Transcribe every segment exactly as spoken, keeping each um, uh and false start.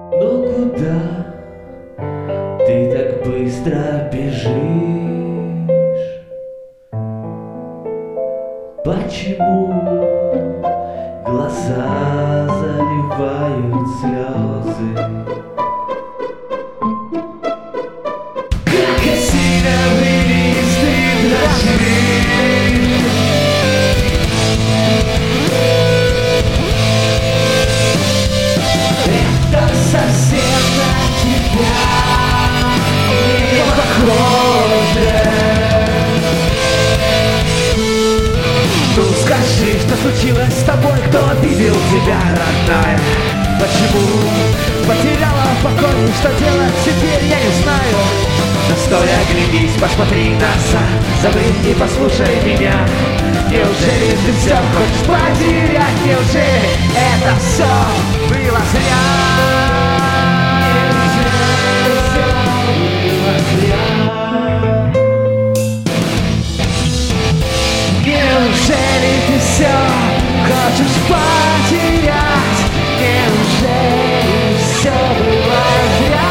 Но куда ты так быстро бежишь? Почему глаза заливают слезы? Как осиновый лист ты дрожишь. Это совсем на тебя не похоже. Ну скажи, что случилось с тобой, кто обидел тебя, родная? Почему потеряла покой, что делать теперь, я не знаю. Но стой, оглянись, посмотри назад, забыть и послушай меня. Неужели ты все хочешь потерять? Неужели это все было зря? Неужели все было зря? Неужели ты все хочешь потерять? Неужели все было зря?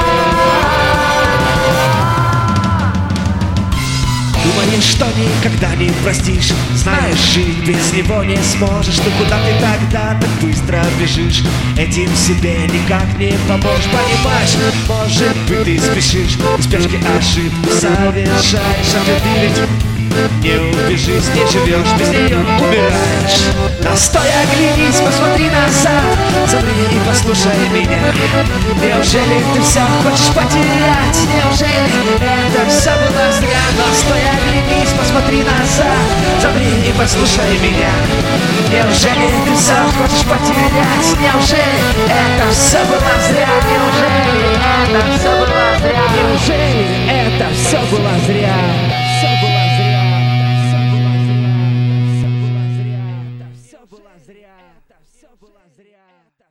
Думаешь, что никогда не простишь? Знаешь, жить без него не сможешь. Ну куда ты тогда так быстро бежишь? Этим себе никак не поможешь, понимаешь? Может быть, ты спешишь, в спешке ошибку совершаешь. А ты ведь не убежишь, не живешь, без нее умираешь. Но стой, оглянись, посмотри назад, замри и послушай меня. Неужели ты все хочешь потерять? Неужели это все было зря? Но стой, оглянись, посмотри назад, замри и послушай меня. Неужели ты все хочешь потерять? Неужели это все было зря? Неужели это все было зря? Неужели это все было зря? Все было зря. Все было зря. Все было зря. Все было зря. Все было зря.